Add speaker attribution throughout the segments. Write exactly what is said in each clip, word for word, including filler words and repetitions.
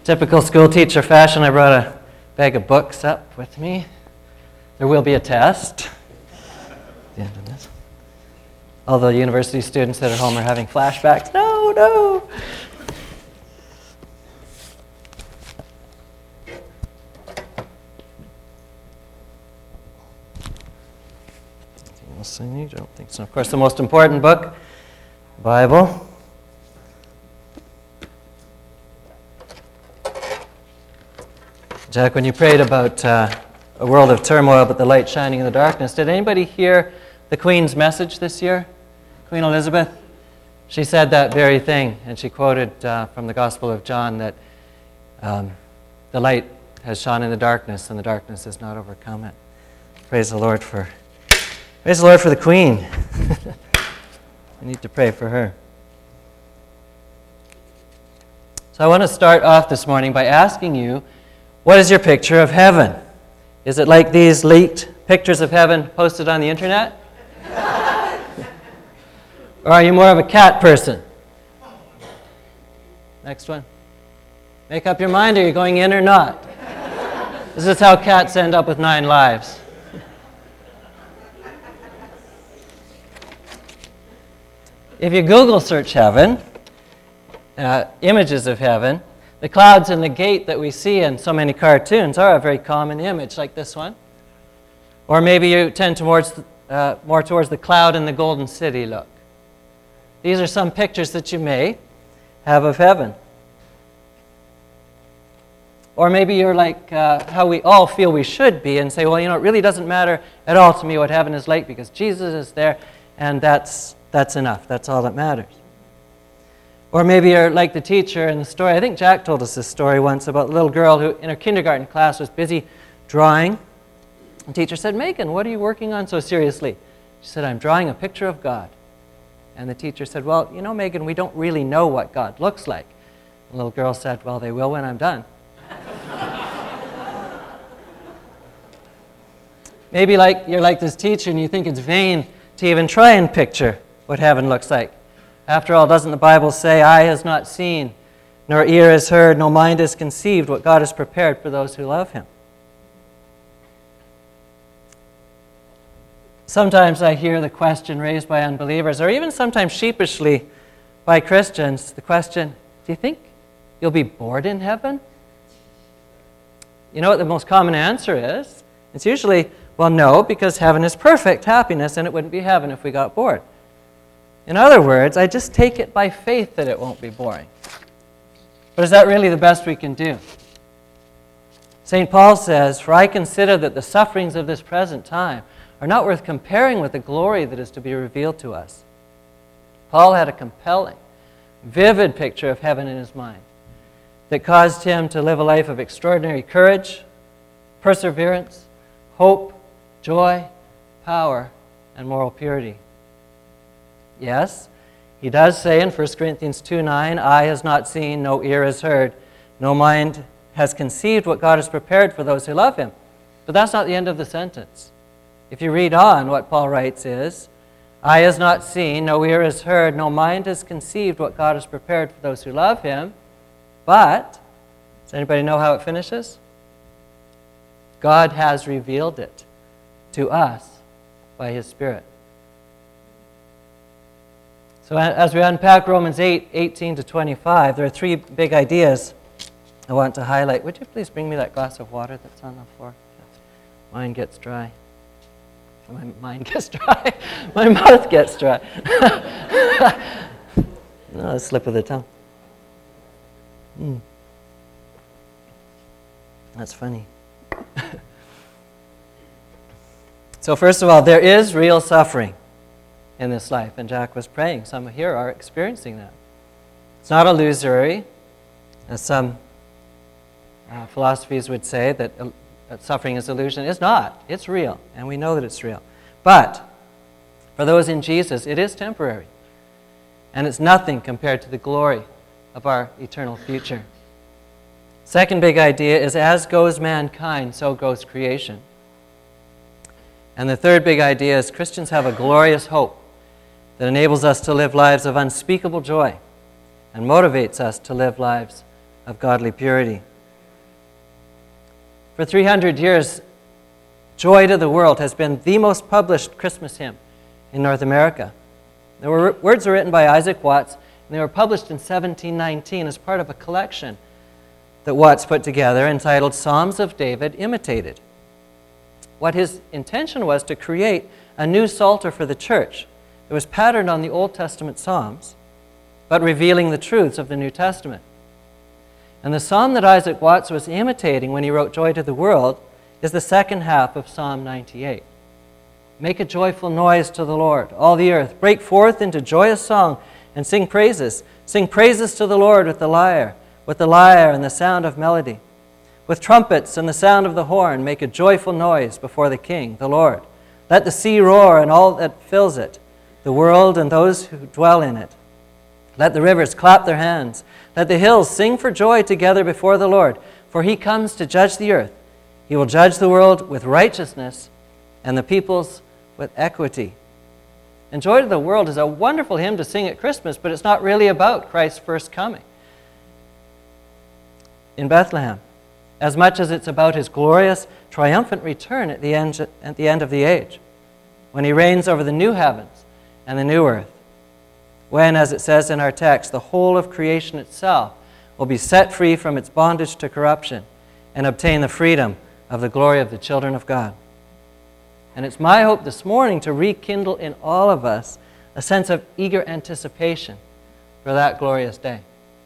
Speaker 1: Typical school teacher fashion, I brought a bag of books up with me. There will be a test at the end of this. All the university students that are home are having flashbacks. No, no. Anything else I need? I don't think so. Of course, the most important book, Bible. Jack, when you prayed about uh, a world of turmoil but the light shining in the darkness, did anybody hear the Queen's message this year? Queen Elizabeth? She said that very thing, and she quoted uh, from the Gospel of John that um, the light has shone in the darkness and the darkness has not overcome it. Praise the Lord for, praise the Lord for the Queen. We need to pray for her. So I want to start off this morning by asking you, what is your picture of heaven? Is it like these leaked pictures of heaven posted on the internet? Or are you more of a cat person? Next one. Make up your mind, are you going in or not? This is how cats end up with nine lives. If you Google search heaven, uh, images of heaven, the clouds and the gate that we see in so many cartoons are a very common image, like this one. Or maybe you tend towards, uh, more towards the cloud and the golden city look. These are some pictures that you may have of heaven. Or maybe you're like uh, how we all feel we should be and say, well, you know, it really doesn't matter at all to me what heaven is like because Jesus is there and that's, that's enough. That's all that matters. Or maybe you're like the teacher in the story. I think Jack told us this story once about a little girl who in her kindergarten class was busy drawing. The teacher said, Megan, what are you working on so seriously? She said, I'm drawing a picture of God. And the teacher said, well, you know, Megan, we don't really know what God looks like. The little girl said, well, they will when I'm done. Maybe like you're like this teacher and you think it's vain to even try and picture what heaven looks like. After all, doesn't the Bible say, eye has not seen, nor ear has heard, no mind has conceived what God has prepared for those who love Him? Sometimes I hear the question raised by unbelievers, or even sometimes sheepishly by Christians, the question, do you think you'll be bored in heaven? You know what the most common answer is? It's usually, well, no, because heaven is perfect happiness, and it wouldn't be heaven if we got bored. In other words, I just take it by faith that it won't be boring. But is that really the best we can do? Saint Paul says, for I consider that the sufferings of this present time are not worth comparing with the glory that is to be revealed to us. Paul had a compelling, vivid picture of heaven in his mind that caused him to live a life of extraordinary courage, perseverance, hope, joy, power, and moral purity. Yes, he does say in First Corinthians two nine, eye has not seen, no ear has heard, no mind has conceived what God has prepared for those who love Him. But that's not the end of the sentence. If you read on, what Paul writes is, eye has not seen, no ear has heard, no mind has conceived what God has prepared for those who love Him. But, does anybody know how it finishes? God has revealed it to us by His Spirit. So as we unpack Romans eight, eighteen to twenty-five, there are three big ideas I want to highlight. Would you please bring me that glass of water that's on the floor? Mine gets dry. My mind gets dry. My mouth gets dry. No, a slip of the tongue. Mm. That's funny. So first of all, there is real suffering in this life, and Jack was praying. Some here are experiencing that. It's not illusory, as some uh, philosophies would say that, uh, that suffering is illusion. It's not. It's real, and we know that it's real. But for those in Jesus, it is temporary, and it's nothing compared to the glory of our eternal future. Second big idea is as goes mankind, so goes creation. And the third big idea is Christians have a glorious hope that enables us to live lives of unspeakable joy and motivates us to live lives of godly purity. For three hundred years, Joy to the World has been the most published Christmas hymn in North America. The words were written by Isaac Watts, and they were published in seventeen nineteen as part of a collection that Watts put together entitled Psalms of David Imitated. What his intention was to create a new Psalter for the church that was patterned on the Old Testament Psalms, but revealing the truths of the New Testament. And the psalm that Isaac Watts was imitating when he wrote Joy to the World is the second half of Psalm ninety-eight. Make a joyful noise to the Lord, all the earth. Break forth into joyous song and sing praises. Sing praises to the Lord with the lyre, with the lyre and the sound of melody. With trumpets and the sound of the horn, make a joyful noise before the King, the Lord. Let the sea roar and all that fills it, the world and those who dwell in it. Let the rivers clap their hands. Let the hills sing for joy together before the Lord, for he comes to judge the earth. He will judge the world with righteousness and the peoples with equity. And Joy to the World is a wonderful hymn to sing at Christmas, but it's not really about Christ's first coming in Bethlehem, as much as it's about his glorious, triumphant return at the end, at the end of the age, when he reigns over the new heavens and the new earth, when, as it says in our text, the whole of creation itself will be set free from its bondage to corruption and obtain the freedom of the glory of the children of God. And it's my hope this morning to rekindle in all of us a sense of eager anticipation for that glorious day.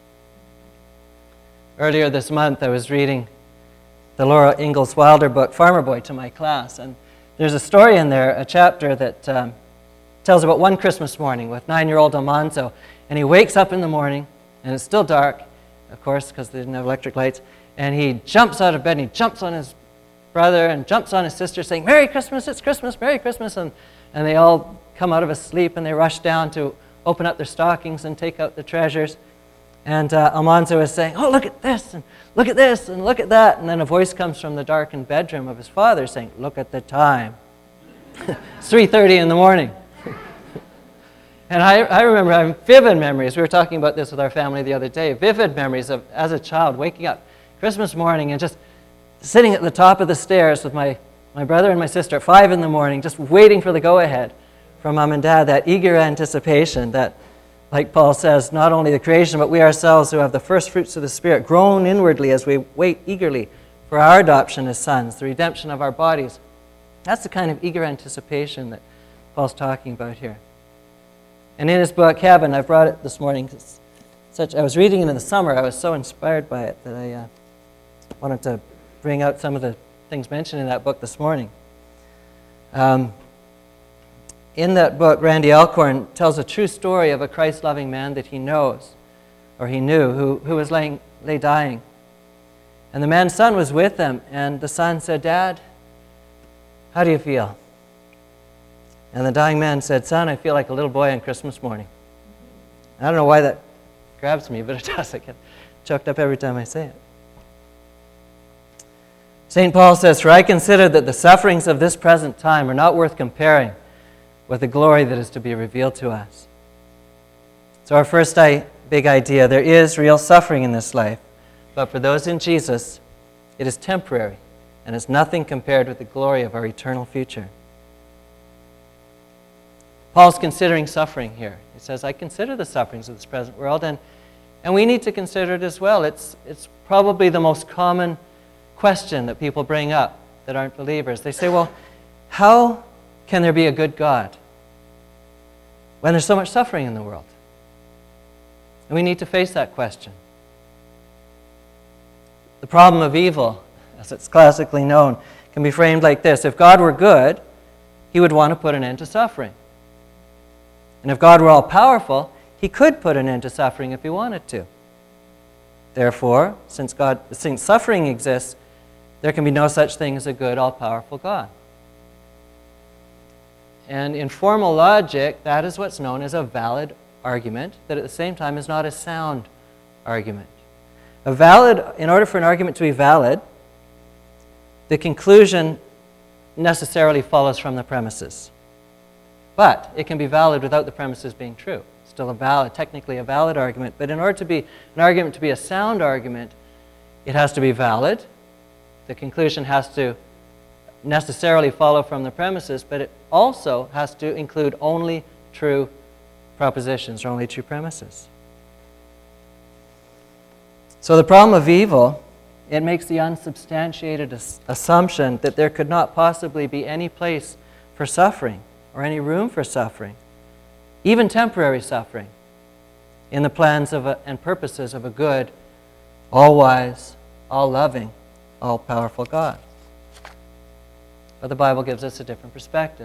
Speaker 1: Earlier this month, I was reading the Laura Ingalls Wilder book, Farmer Boy, to my class, and there's a story in there, a chapter that um, tells about one Christmas morning with nine-year-old Almanzo, and he wakes up in the morning, and it's still dark, of course, because they didn't have electric lights, and he jumps out of bed, and he jumps on his brother and jumps on his sister saying, "Merry Christmas, it's Christmas, Merry Christmas," and, and they all come out of a sleep, and they rush down to open up their stockings and take out the treasures. And uh, Almanzo is saying, "Oh, look at this, and look at this, and look at that," and then a voice comes from the darkened bedroom of his father saying, "Look at the time. It's three thirty in the morning." And I, I remember having vivid memories. We were talking about this with our family the other day. Vivid memories of, as a child, waking up Christmas morning and just sitting at the top of the stairs with my, my brother and my sister at five in the morning, just waiting for the go-ahead from mom and dad, that eager anticipation that, like Paul says, not only the creation, but we ourselves who have the first fruits of the Spirit groan inwardly as we wait eagerly for our adoption as sons, the redemption of our bodies. That's the kind of eager anticipation that Paul's talking about here. And in his book, Heaven, I brought it this morning. It's such, I was reading it in the summer. I was so inspired by it that I uh, wanted to bring out some of the things mentioned in that book this morning. Um, in that book, Randy Alcorn tells a true story of a Christ-loving man that he knows, or he knew, who, who was laying, lay dying. And the man's son was with him, and the son said, "Dad, how do you feel?" And the dying man said, "Son, I feel like a little boy on Christmas morning." I don't know why that grabs me, but it does. I get choked up every time I say it. Saint Paul says, "For I consider that the sufferings of this present time are not worth comparing with the glory that is to be revealed to us." So our first big idea, there is real suffering in this life, but for those in Jesus, it is temporary and is nothing compared with the glory of our eternal future. Paul's considering suffering here. He says, "I consider the sufferings of this present world," and, and we need to consider it as well. It's, it's probably the most common question that people bring up that aren't believers. They say, well, how can there be a good God when there's so much suffering in the world? And we need to face that question. The problem of evil, as it's classically known, can be framed like this. If God were good, he would want to put an end to suffering. And if God were all-powerful, he could put an end to suffering if he wanted to. Therefore, since God, since suffering exists, there can be no such thing as a good, all-powerful God. And in formal logic, that is what's known as a valid argument, that at the same time is not a sound argument. A valid, in order for an argument to be valid, the conclusion necessarily follows from the premises. But it can be valid without the premises being true. Still a valid, technically a valid argument. But in order to be an argument to be a sound argument, It has to be valid. The conclusion has to necessarily follow from the premises, but it also has to include only true propositions or only true premises. So the problem of evil, it makes the unsubstantiated as- assumption that there could not possibly be any place for suffering or any room for suffering, even temporary suffering, in the plans of a, and purposes of a good, all-wise, all-loving, all-powerful God. But the Bible gives us a different perspective.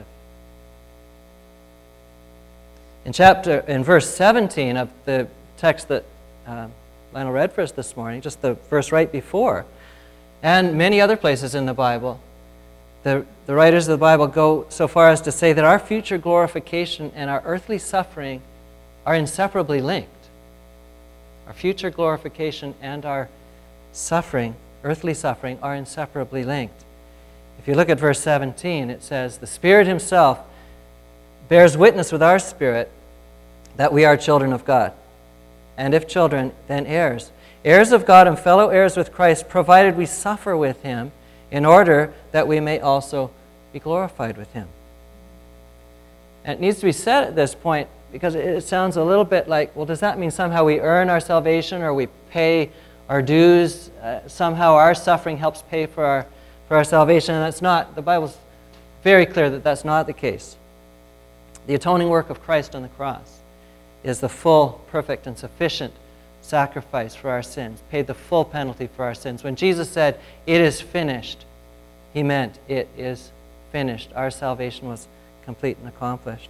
Speaker 1: In chapter, in verse seventeen of the text that uh, Lionel read for us this morning, just the verse right before, and many other places in the Bible, the, the writers of the Bible go so far as to say that our future glorification and our earthly suffering are inseparably linked. Our future glorification and our suffering, earthly suffering, are inseparably linked. If you look at verse seventeen, it says, "The Spirit Himself bears witness with our spirit that we are children of God. And if children, then heirs. Heirs of God and fellow heirs with Christ, provided we suffer with Him, in order that we may also be glorified with Him." And it needs to be said at this point, because it sounds a little bit like, well, does that mean somehow we earn our salvation or we pay our dues? Uh, somehow our suffering helps pay for our, for our salvation? And that's not. The Bible's very clear that that's not the case. The atoning work of Christ on the cross is the full, perfect, and sufficient sacrifice for our sins, paid the full penalty for our sins. When Jesus said, "It is finished," He meant it is finished. Our salvation was complete and accomplished.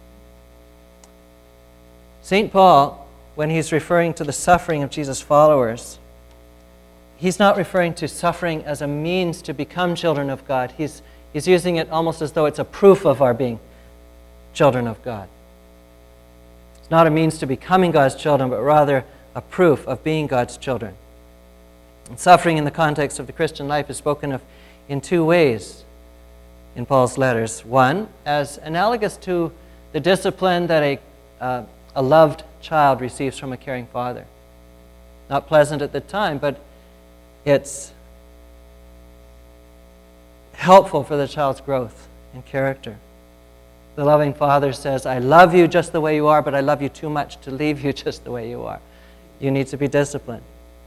Speaker 1: Saint Paul, when he's referring to the suffering of Jesus' followers, he's not referring to suffering as a means to become children of God. He's, he's using it almost as though it's a proof of our being children of God. It's not a means to becoming God's children, but rather a proof of being God's children. And suffering in the context of the Christian life is spoken of in two ways in Paul's letters. One, as analogous to the discipline that a, uh, a loved child receives from a caring father. Not pleasant at the time, but it's helpful for the child's growth in character. The loving father says, "I love you just the way you are, but I love you too much to leave you just the way you are. You need to be disciplined."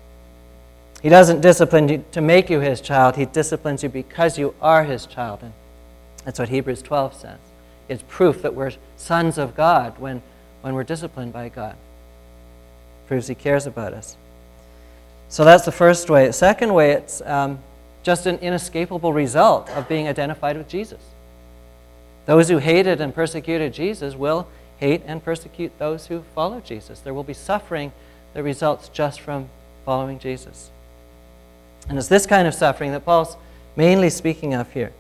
Speaker 1: He doesn't discipline you to make you His child. He disciplines you because you are His child. And that's what Hebrews twelve says. It's proof that we're sons of God when, when we're disciplined by God. It proves He cares about us. So that's the first way. The second way, it's um, just an inescapable result of being identified with Jesus. Those who hated and persecuted Jesus will hate and persecute those who follow Jesus. There will be suffering that results just from following Jesus. And it's this kind of suffering that Paul's mainly speaking of here.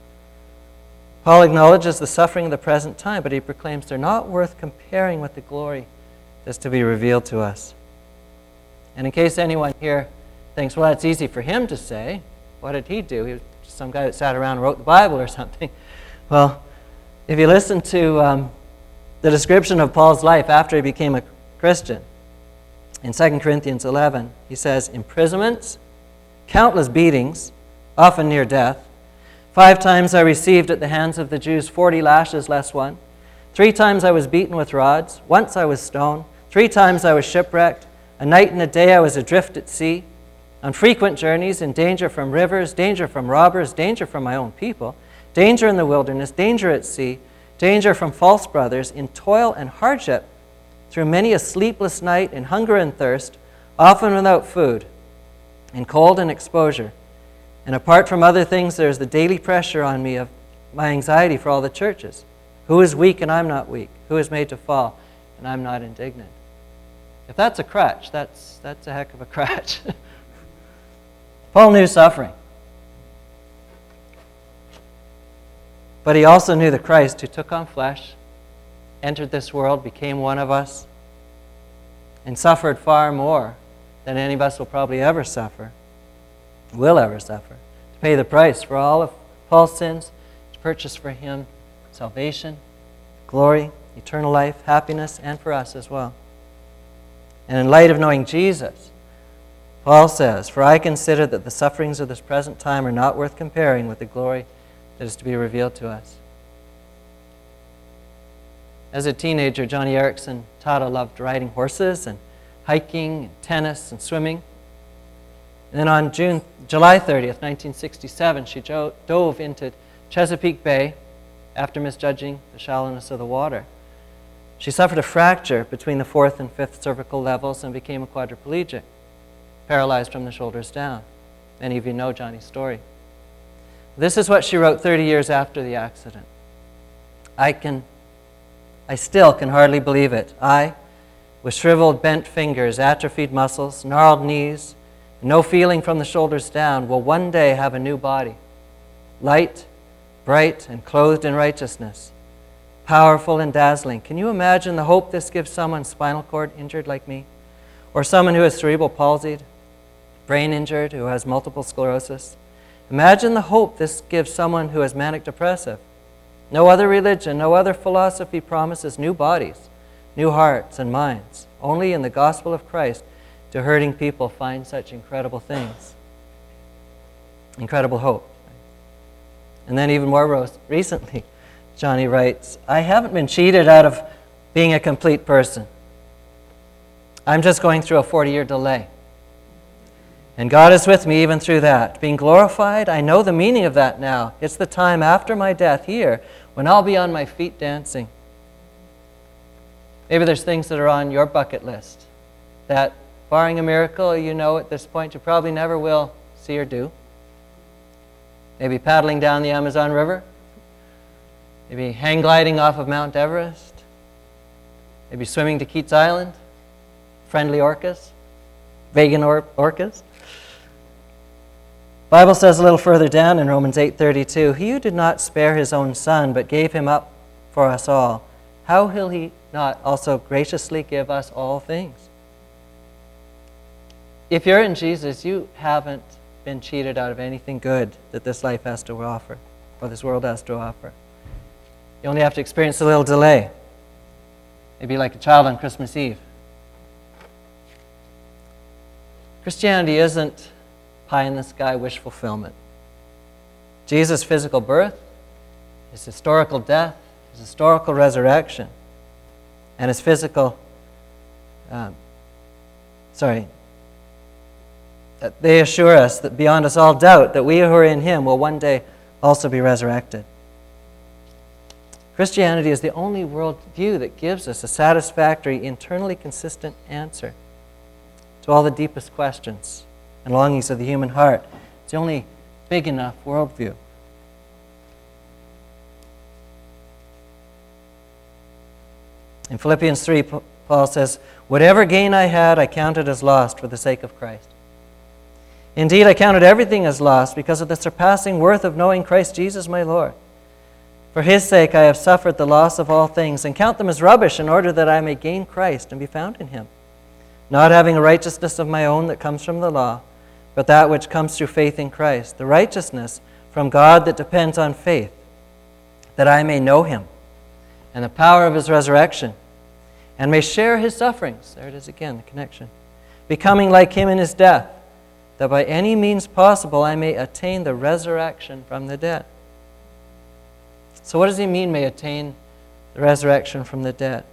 Speaker 1: Paul acknowledges the suffering of the present time, but he proclaims they're not worth comparing with the glory that's to be revealed to us. And in case anyone here thinks, well, that's easy for him to say, what did he do? He was just some guy that sat around and wrote the Bible or something. Well, if you listen to um, the description of Paul's life after he became a Christian, in Second Corinthians eleven, he says, "Imprisonments, countless beatings, often near death. Five times I received at the hands of the Jews forty lashes less one. Three times I was beaten with rods. Once I was stoned. Three times I was shipwrecked. A night and a day I was adrift at sea. On frequent journeys, in danger from rivers, danger from robbers, danger from my own people, danger in the wilderness, danger at sea, danger from false brothers, in toil and hardship, through many a sleepless night, in hunger and thirst, often without food, in cold and exposure. And apart from other things, there's the daily pressure on me of my anxiety for all the churches. Who is weak and I'm not weak? Who is made to fall and I'm not indignant?" If that's a crutch, that's, that's a heck of a crutch. Paul knew suffering. But he also knew the Christ who took on flesh, entered this world, became one of us, and suffered far more than any of us will probably ever suffer, will ever suffer, to pay the price for all of Paul's sins, to purchase for him salvation, glory, eternal life, happiness, and for us as well. And in light of knowing Jesus, Paul says, "For I consider that the sufferings of this present time are not worth comparing with the glory that is to be revealed to us." As a teenager, Johnny Erickson Tada loved riding horses and hiking and tennis and swimming. And then on June, July thirtieth, nineteen sixty-seven, she jo- dove into Chesapeake Bay after misjudging the shallowness of the water. She suffered a fracture between the fourth and fifth cervical levels and became a quadriplegic, paralyzed from the shoulders down. Many of you know Johnny's story. This is what she wrote thirty years after the accident. I can, I still can hardly believe it. I, with shriveled, bent fingers, atrophied muscles, gnarled knees, and no feeling from the shoulders down, will one day have a new body, light, bright, and clothed in righteousness, powerful and dazzling. Can you imagine the hope this gives someone spinal cord injured like me? Or someone who is cerebral palsied, brain injured, who has multiple sclerosis? Imagine the hope this gives someone who is manic depressive. No other religion, no other philosophy promises new bodies, new hearts and minds. Only in the gospel of Christ do hurting people find such incredible things. Incredible hope. And then even more recently, Johnny writes, "I haven't been cheated out of being a complete person. I'm just going through a forty-year delay. And God is with me even through that. Being glorified, I know the meaning of that now. It's the time after my death here when I'll be on my feet dancing." Maybe there's things that are on your bucket list that, barring a miracle, you know at this point you probably never will see or do. Maybe paddling down the Amazon River. Maybe hang gliding off of Mount Everest. Maybe swimming to Keats Island. Friendly orcas. Vegan or- orcas. The Bible says a little further down in Romans eight thirty-two, "He who did not spare his own son, but gave him up for us all, how will he not also graciously give us all things?" If you're in Jesus, you haven't been cheated out of anything good that this life has to offer, or this world has to offer. You only have to experience a little delay. Maybe like a child on Christmas Eve. Christianity isn't pie-in-the-sky wish fulfillment. Jesus' physical birth, his historical death, his historical resurrection, and his physical, um, sorry, that they assure us that beyond us all doubt that we who are in him will one day also be resurrected. Christianity is the only worldview that gives us a satisfactory, internally consistent answer to all the deepest questions and longings of the human heart. It's the only big enough worldview. In Philippians three, Paul says, "Whatever gain I had, I counted as lost for the sake of Christ. Indeed, I counted everything as lost because of the surpassing worth of knowing Christ Jesus my Lord. For his sake I have suffered the loss of all things, and count them as rubbish in order that I may gain Christ and be found in him, not having a righteousness of my own that comes from the law, but that which comes through faith in Christ, the righteousness from God that depends on faith, that I may know him and the power of his resurrection, and may share his sufferings." There it is again, the connection. "Becoming like him in his death, that by any means possible I may attain the resurrection from the dead." So what does he mean, may attain the resurrection from the dead?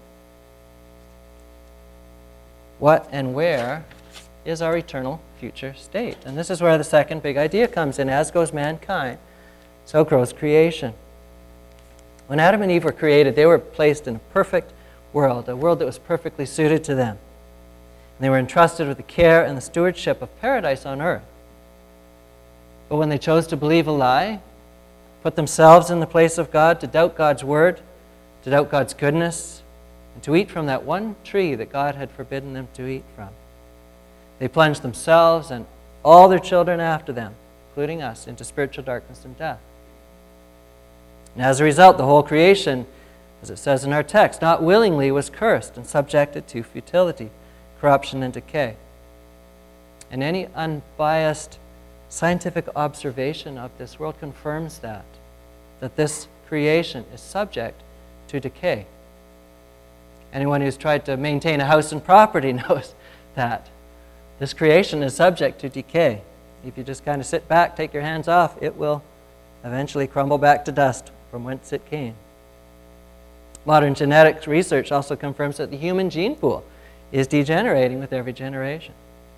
Speaker 1: What and where is our eternal future state? And this is where the second big idea comes in. As goes mankind, so grows creation. When Adam and Eve were created, they were placed in a perfect world, a world that was perfectly suited to them. And they were entrusted with the care and the stewardship of paradise on earth. But when they chose to believe a lie, put themselves in the place of God, to doubt God's word, to doubt God's goodness, and to eat from that one tree that God had forbidden them to eat from, they plunged themselves and all their children after them, including us, into spiritual darkness and death. And as a result, the whole creation, as it says in our text, not willingly was cursed and subjected to futility, corruption, and decay. And any unbiased scientific observation of this world confirms that, that this creation is subject to decay. Anyone who's tried to maintain a house and property knows that. This creation is subject to decay. If you just kind of sit back, take your hands off, it will eventually crumble back to dust from whence it came. Modern genetics research also confirms that the human gene pool is degenerating with every generation.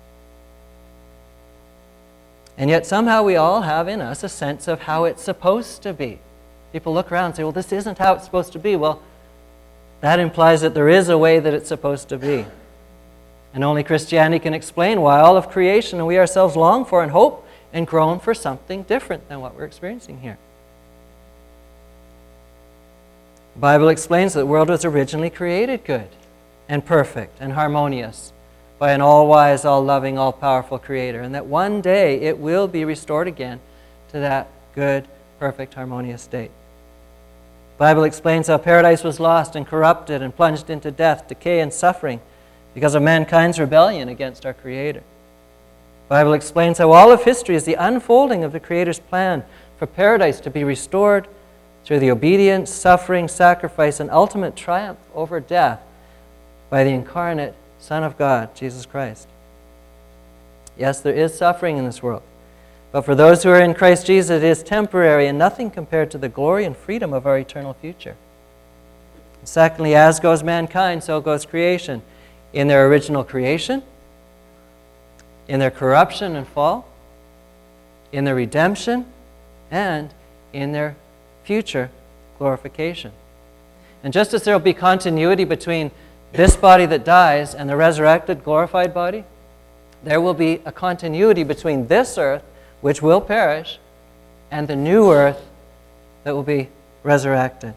Speaker 1: And yet somehow we all have in us a sense of how it's supposed to be. People look around and say, well, this isn't how it's supposed to be. Well, that implies that there is a way that it's supposed to be. And only Christianity can explain why all of creation and we ourselves long for and hope and groan for something different than what we're experiencing here. The Bible explains that the world was originally created good and perfect and harmonious by an all-wise, all-loving, all-powerful Creator, and that one day it will be restored again to that good, perfect, harmonious state. The Bible explains how paradise was lost and corrupted and plunged into death, decay, and suffering because of mankind's rebellion against our Creator. The Bible explains how all of history is the unfolding of the Creator's plan for paradise to be restored through the obedience, suffering, sacrifice, and ultimate triumph over death by the incarnate Son of God, Jesus Christ. Yes, there is suffering in this world, but for those who are in Christ Jesus, it is temporary and nothing compared to the glory and freedom of our eternal future. And secondly, as goes mankind, so goes creation. In their original creation, in their corruption and fall, in their redemption, and in their future glorification. And just as there will be continuity between this body that dies and the resurrected, glorified body, there will be a continuity between this earth, which will perish, and the new earth that will be resurrected.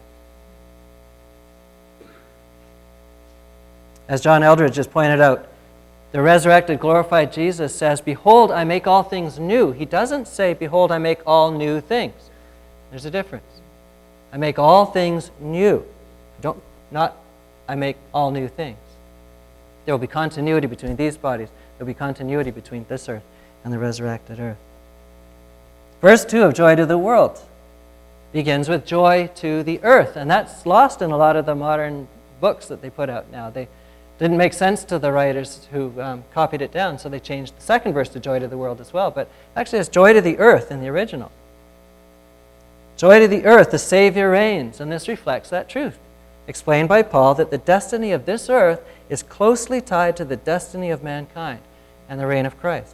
Speaker 1: As John Eldredge has pointed out, the resurrected, glorified Jesus says, "Behold, I make all things new." He doesn't say, "Behold, I make all new things." There's a difference. I make all things new. Don't, not, I make all new things. There will be continuity between these bodies. There will be continuity between this earth and the resurrected earth. Verse two of Joy to the World begins with joy to the earth, and that's lost in a lot of the modern books that they put out now. They didn't make sense to the writers who um, copied it down, so they changed the second verse to joy to the world as well. But actually it's joy to the earth in the original. Joy to the earth, the Savior reigns, and this reflects that truth, explained by Paul that the destiny of this earth is closely tied to the destiny of mankind and the reign of Christ.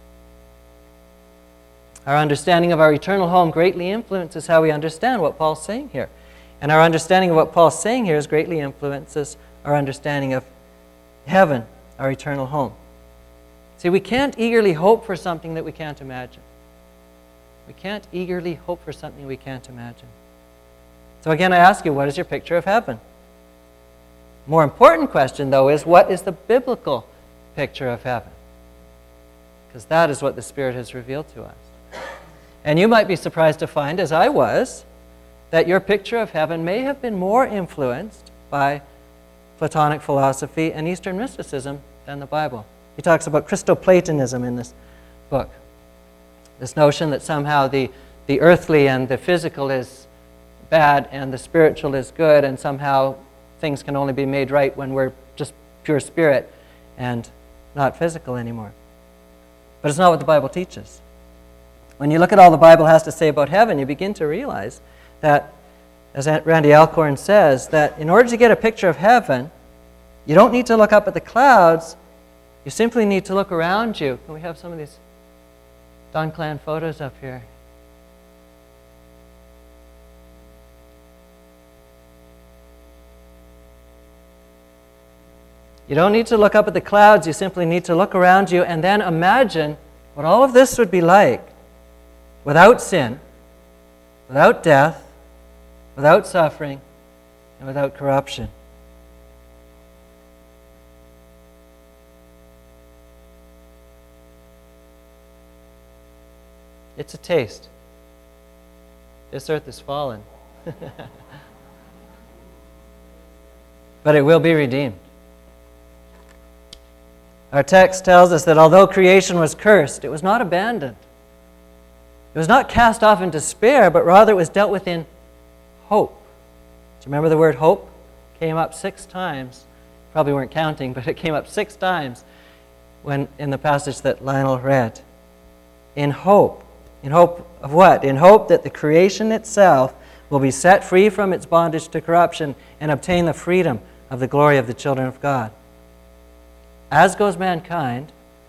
Speaker 1: Our understanding of our eternal home greatly influences how we understand what Paul's saying here. And our understanding of what Paul's saying here is greatly influences our understanding of heaven, our eternal home. See, we can't eagerly hope for something that we can't imagine. We can't eagerly hope for something we can't imagine. So again, I ask you, what is your picture of heaven? More important question, though, is what is the biblical picture of heaven? Because that is what the Spirit has revealed to us. And you might be surprised to find, as I was, that your picture of heaven may have been more influenced by Platonic philosophy and Eastern mysticism than the Bible. He talks about Christoplatonism in this book. This notion that somehow the, the earthly and the physical is bad and the spiritual is good, and somehow things can only be made right when we're just pure spirit and not physical anymore. But it's not what the Bible teaches. When you look at all the Bible has to say about heaven, you begin to realize that, as Randy Alcorn says, that in order to get a picture of heaven, you don't need to look up at the clouds, you simply need to look around you. Can we have some of these Don Clan photos up here? You don't need to look up at the clouds, you simply need to look around you and then imagine what all of this would be like without sin, without death, without suffering, and without corruption. It's a taste. This earth is fallen. But it will be redeemed. Our text tells us that although creation was cursed, it was not abandoned. It was not cast off in despair, but rather it was dealt with in hope. Do you remember the word hope? Came up six times. Probably weren't counting, but it came up six times when in the passage that Lionel read. In hope. In hope of what? In hope that the creation itself will be set free from its bondage to corruption and obtain the freedom of the glory of the children of God. As goes mankind,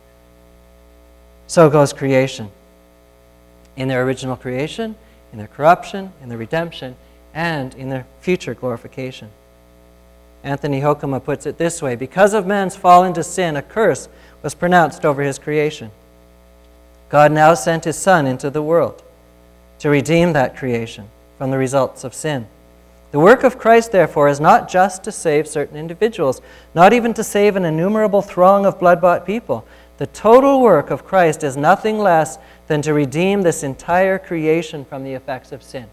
Speaker 1: so goes creation. In their original creation, in their corruption, in their redemption, and in their future glorification. Anthony Hoekema puts it this way: because of man's fall into sin, a curse was pronounced over his creation. God now sent his Son into the world to redeem that creation from the results of sin. The work of Christ, therefore, is not just to save certain individuals, not even to save an innumerable throng of blood-bought people. The total work of Christ is nothing less than to redeem this entire creation from the effects of sin.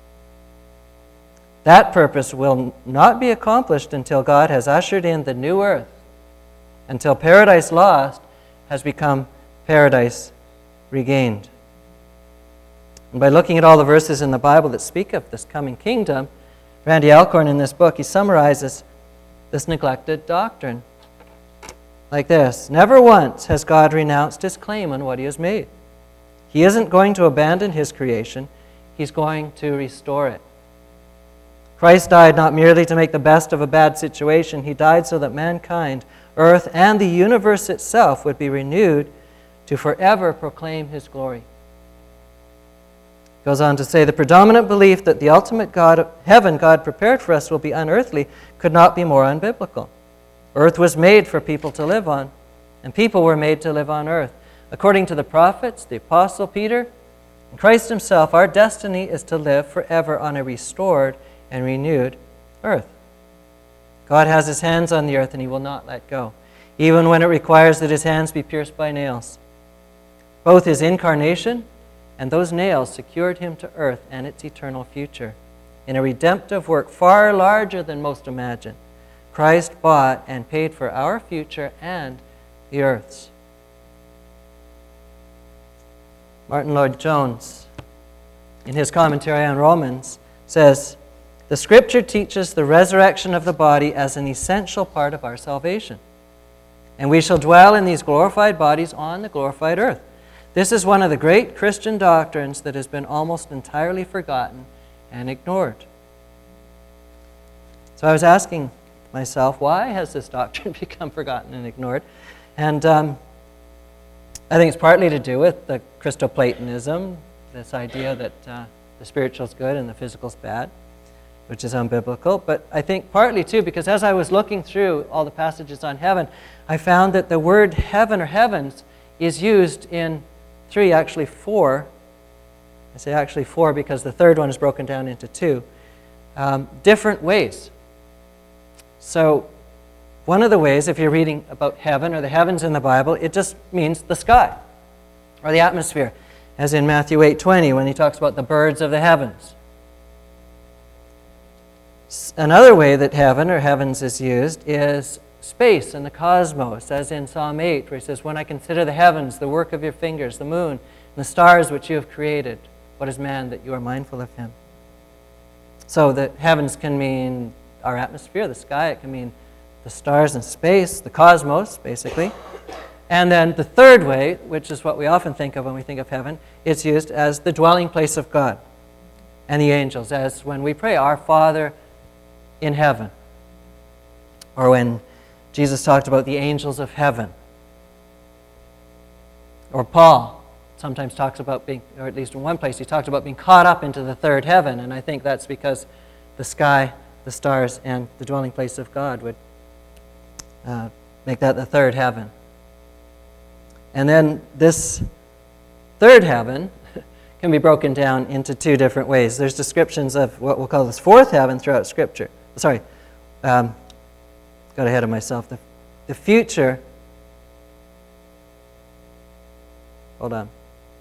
Speaker 1: That purpose will not be accomplished until God has ushered in the new earth, until paradise lost has become paradise regained. And by looking at all the verses in the Bible that speak of this coming kingdom, Randy Alcorn in this book, he summarizes this neglected doctrine like this: never once has God renounced his claim on what he has made. He isn't going to abandon his creation. He's going to restore it. Christ died not merely to make the best of a bad situation. He died so that mankind, earth, and the universe itself would be renewed to forever proclaim his glory. Goes on to say, the predominant belief that the ultimate God, heaven God prepared for us will be unearthly could not be more unbiblical. Earth was made for people to live on, and people were made to live on earth. According to the prophets, the Apostle Peter, and Christ himself, our destiny is to live forever on a restored and renewed earth. God has his hands on the earth, and he will not let go, even when it requires that his hands be pierced by nails. Both his incarnation and those nails secured him to earth and its eternal future. In a redemptive work far larger than most imagine, Christ bought and paid for our future and the earth's. Martin Lloyd-Jones, in his commentary on Romans, says, the Scripture teaches the resurrection of the body as an essential part of our salvation, and we shall dwell in these glorified bodies on the glorified earth. This is one of the great Christian doctrines that has been almost entirely forgotten and ignored. So I was asking myself, why has this doctrine become forgotten and ignored? And um, I think it's partly to do with the Christoplatonism, this idea that uh, the spiritual is good and the physical is bad, which is unbiblical. But I think partly too, because as I was looking through all the passages on heaven, I found that the word heaven or heavens is used in three, actually four. I say actually four because the third one is broken down into two. Um, different ways. So one of the ways, if you're reading about heaven or the heavens in the Bible, it just means the sky or the atmosphere, as in Matthew eight twenty when he talks about the birds of the heavens. Another way that heaven or heavens is used is space and the cosmos, as in Psalm eight, where he says, when I consider the heavens, the work of your fingers, the moon, and the stars which you have created, what is man that you are mindful of him? So the heavens can mean our atmosphere, the sky. It can mean the stars and space, the cosmos, basically. And then the third way, which is what we often think of when we think of heaven, it's used as the dwelling place of God and the angels, as when we pray, our Father in heaven. Or when Jesus talked about the angels of heaven. Or Paul sometimes talks about being, or at least in one place, he talked about being caught up into the third heaven, and I think that's because the sky, the stars, and the dwelling place of God would uh, make that the third heaven. And then this third heaven can be broken down into two different ways. There's descriptions of what we'll call this fourth heaven throughout Scripture. Sorry, um, got ahead of myself. The, the future, hold on.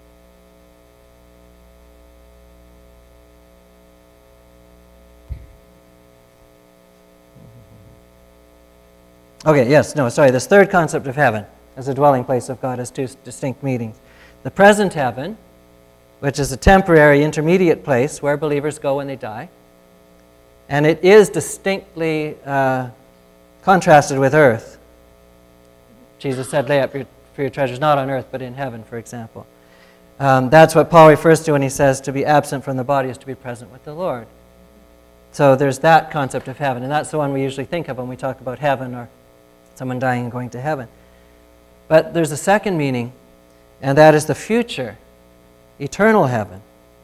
Speaker 1: Okay, yes, no, sorry. This third concept of heaven as a dwelling place of God has two distinct meanings. The present heaven, which is a temporary intermediate place where believers go when they die, and it is distinctly uh, contrasted with earth. Jesus said, lay up your, for your treasures not on earth, but in heaven, for example. Um, that's what Paul refers to when he says to be absent from the body is to be present with the Lord. So there's that concept of heaven, and that's the one we usually think of when we talk about heaven or someone dying and going to heaven. But there's a second meaning, and that is the future, eternal heaven,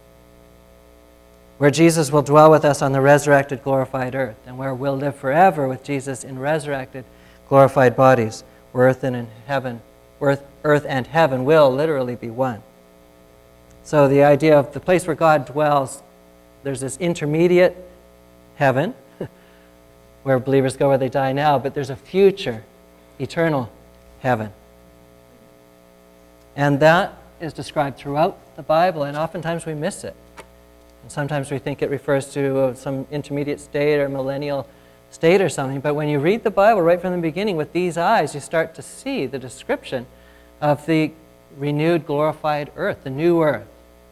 Speaker 1: where Jesus will dwell with us on the resurrected, glorified earth, and where we'll live forever with Jesus in resurrected, glorified bodies, where earth and in heaven, earth, earth and heaven will literally be one. So the idea of the place where God dwells, there's this intermediate heaven, where believers go where they die now, but there's a future, eternal heaven. And that is described throughout the Bible, and oftentimes we miss it. And sometimes we think it refers to uh, some intermediate state or millennial state or something, but when you read the Bible right from the beginning with these eyes, you start to see the description of the renewed, glorified earth, the new earth.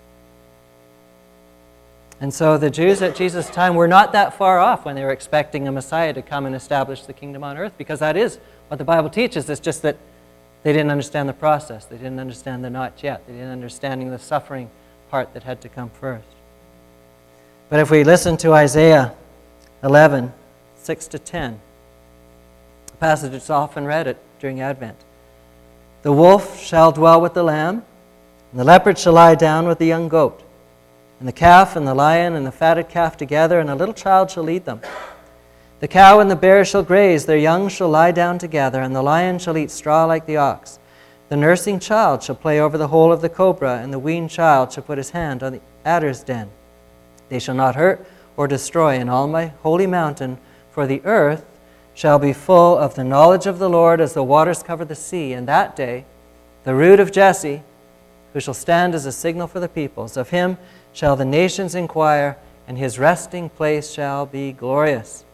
Speaker 1: And so the Jews at Jesus' time were not that far off when they were expecting a Messiah to come and establish the kingdom on earth, because that is what the Bible teaches. It's just that they didn't understand the process. They didn't understand the not yet. They didn't understand the suffering part that had to come first. But if we listen to Isaiah eleven, six to ten, a passage that's often read it during Advent. The wolf shall dwell with the lamb, and the leopard shall lie down with the young goat, and the calf and the lion and the fatted calf together, and a little child shall lead them. The cow and the bear shall graze, their young shall lie down together, and the lion shall eat straw like the ox. The nursing child shall play over the hole of the cobra, and the weaned child shall put his hand on the adder's den. They shall not hurt or destroy in all my holy mountain, for the earth shall be full of the knowledge of the Lord as the waters cover the sea. And that day, the root of Jesse, who shall stand as a signal for the peoples, of him shall the nations inquire, and his resting place shall be glorious.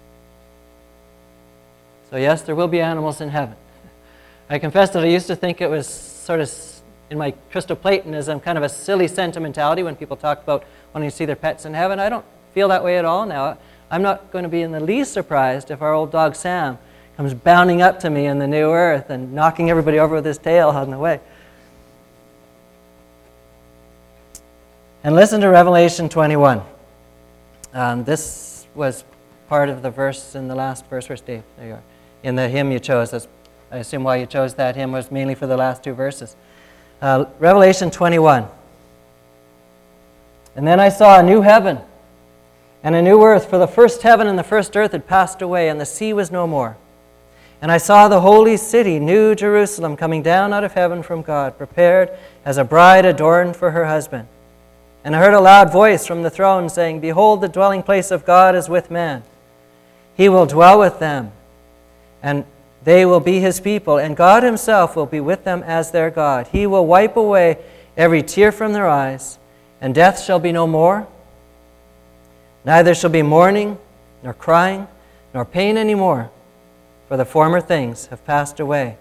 Speaker 1: So yes, there will be animals in heaven. I confess that I used to think it was sort of, in my Christoplatonism, kind of a silly sentimentality when people talk about wanting to see their pets in heaven. I don't feel that way at all now. I'm not going to be in the least surprised if our old dog Sam comes bounding up to me in the new earth and knocking everybody over with his tail on the way. And listen to Revelation twenty-one. Um, this was part of the verse in the last verse. Where's Dave? There you are. In the hymn you chose. That's, I assume why you chose that hymn was mainly for the last two verses. Uh, Revelation twenty-one. And then I saw a new heaven and a new earth, for the first heaven and the first earth had passed away, and the sea was no more. And I saw the holy city, New Jerusalem, coming down out of heaven from God, prepared as a bride adorned for her husband. And I heard a loud voice from the throne saying, Behold, the dwelling place of God is with man. He will dwell with them, and they will be his people, and God himself will be with them as their God. He will wipe away every tear from their eyes, and death shall be no more. Neither shall be mourning, nor crying, nor pain any more, for the former things have passed away.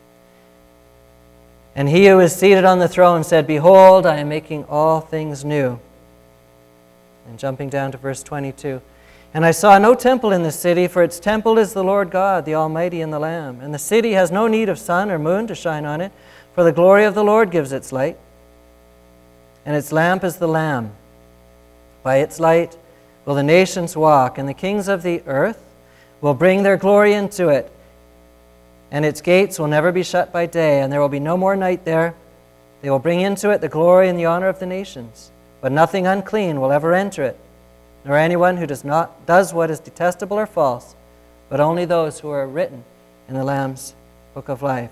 Speaker 1: And he who is seated on the throne said, Behold, I am making all things new. And jumping down to verse twenty-two. And I saw no temple in the city, for its temple is the Lord God, the Almighty, and the Lamb. And the city has no need of sun or moon to shine on it, for the glory of the Lord gives its light. And its lamp is the Lamb. By its light will the nations walk, and the kings of the earth will bring their glory into it. And its gates will never be shut by day, and there will be no more night there. They will bring into it the glory and the honor of the nations. But nothing unclean will ever enter it, nor anyone who does not does what is detestable or false, but only those who are written in the Lamb's book of life.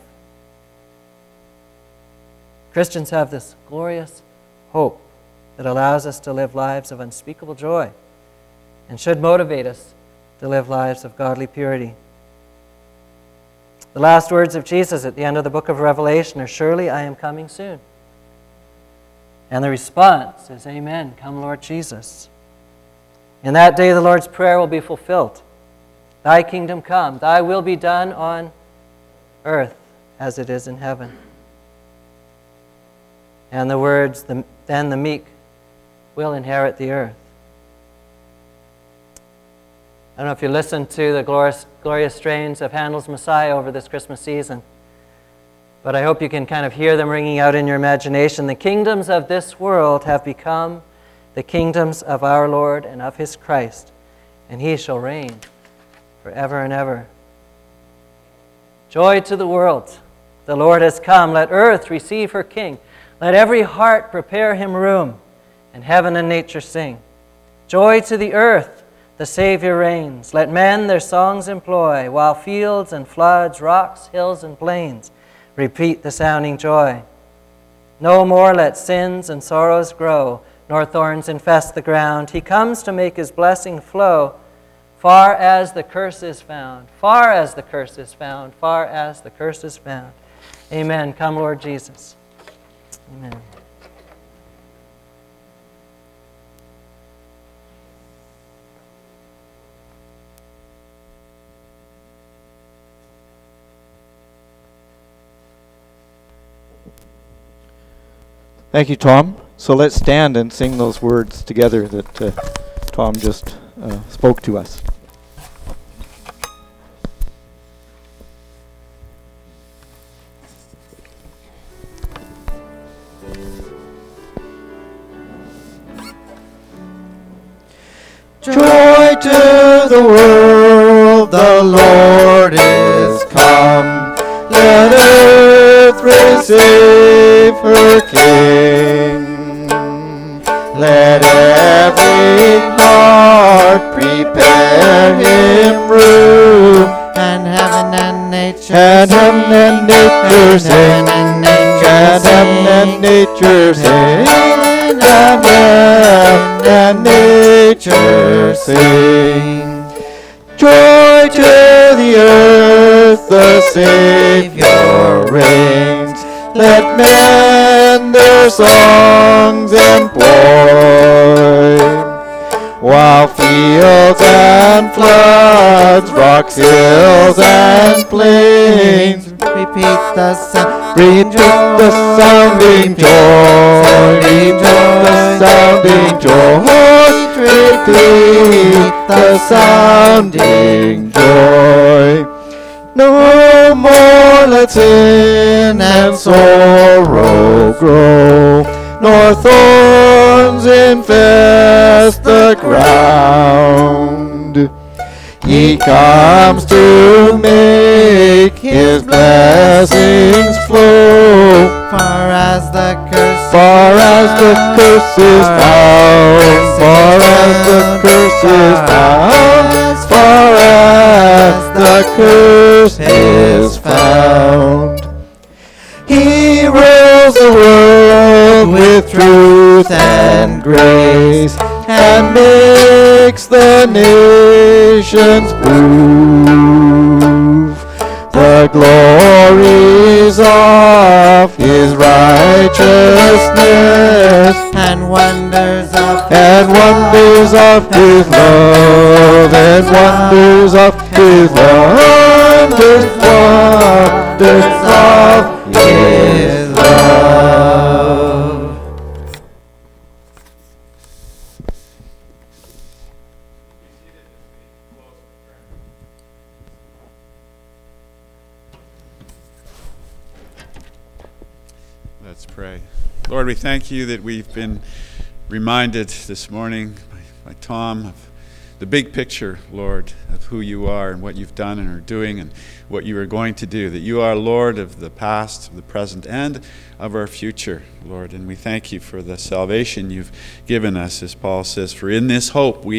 Speaker 1: Christians have this glorious hope that allows us to live lives of unspeakable joy and should motivate us to live lives of godly purity. The last words of Jesus at the end of the book of Revelation are, Surely I am coming soon. And the response is, Amen, come Lord Jesus. In that day the Lord's Prayer will be fulfilled. Thy kingdom come, thy will be done on earth as it is in heaven. And the words, the, then the meek will inherit the earth. I don't know if you listened to the glorious, glorious strains of Handel's Messiah over this Christmas season. but I hope you can kind of hear them ringing out in your imagination. The kingdoms of this world have become the kingdoms of our Lord and of his Christ, and he shall reign forever and ever. Joy to the world. The Lord has come. Let earth receive her King. Let every heart prepare him room, and heaven and nature sing. Joy to the earth. The Savior reigns. Let men their songs employ, while fields and floods, rocks, hills, and plains repeat the sounding joy. No more let sins and sorrows grow, nor thorns infest the ground. He comes to make his blessing flow, far as the curse is found, far as the curse is found, far as the curse is found. Amen. Come, Lord Jesus. Amen.
Speaker 2: Thank you, Tom. So let's stand and sing those words together that uh, Tom just uh, spoke to us. Joy to the world, the Lord is come. Let earth receive her King. Let every heart prepare him room.
Speaker 3: And heaven and nature
Speaker 2: And heaven and nature sing.
Speaker 3: and nature
Speaker 2: And heaven and nature sing. And heaven and nature sing. Joy to the earth, the Savior reigns. Let men their songs employ, while fields and floods, rocks, hills, and plains
Speaker 3: repeat the sound.
Speaker 2: repeat the sounding joy. Repeat the sounding joy. Repeat the sounding joy. No more let sin and sorrow grow, nor thorns infest the ground. He comes to make his blessings flow,
Speaker 3: Far as the curse
Speaker 2: far as the curse is found, far as the curse is found, far as the curse is found. He rules the world with truth and grace, and makes the nations prove the glories of his righteousness,
Speaker 3: and wonders of
Speaker 2: and wonders of his love, and wonders of his love, wonders, wonders of his love.
Speaker 4: Let's pray. Lord, we thank you that we've been reminded this morning by, by Tom of the big picture, Lord, of who you are and what you've done and are doing and what you are going to do, that you are Lord of the past, of the present, and of our future, Lord. And we thank you for the salvation you've given us, as Paul says, for in this hope we